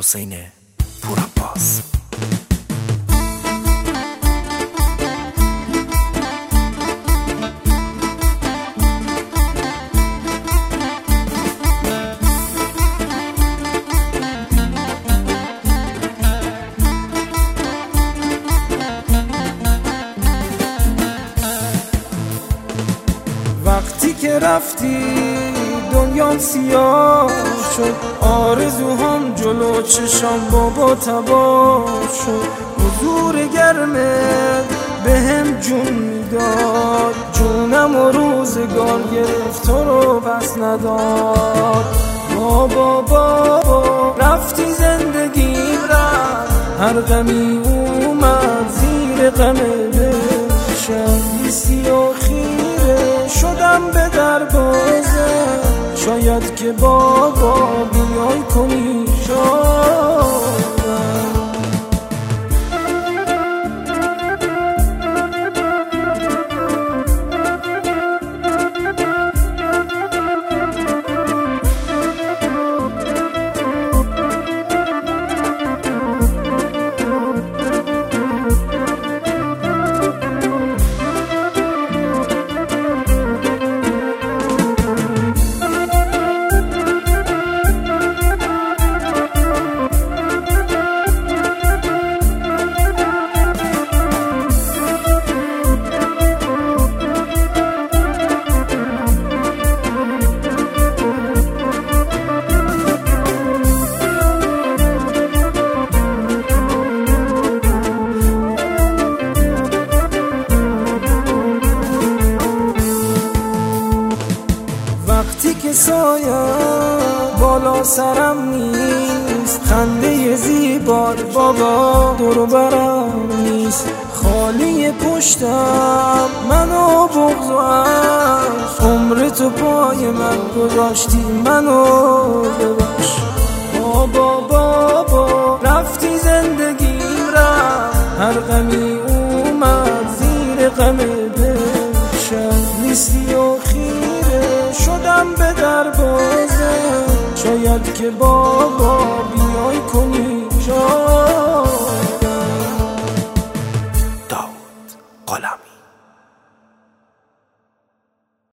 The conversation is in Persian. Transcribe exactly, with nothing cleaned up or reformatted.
حسین پورعباس. وقتی که رفتی دنیام سیاه شد، آرزوهام جلو چشام بابا تباه شد. حضور گرمت به هم جون میداد، جونم و روزگار گرفت تو رو پس نداد. بابا بابا رفتی زندگیم رفت، هر غمی اومد زیر غم دلشم. لیستی و خیره شدم به دروازه، شاید که بابا بیای کنی شادم. وقتی که سایه بالا سرم نیست، خنده زیبار بابا دور برم نیست. خالی پشتم منو بغض و عشق، عمر تو پای من گذاشتی منو ببخش. بابا بابا رفتی زندگیم رفت، هر غمی اومد زیر غم دلشم. لیستی و خیره شدم به دروازه، شاید که بابا بیای کنی شاد.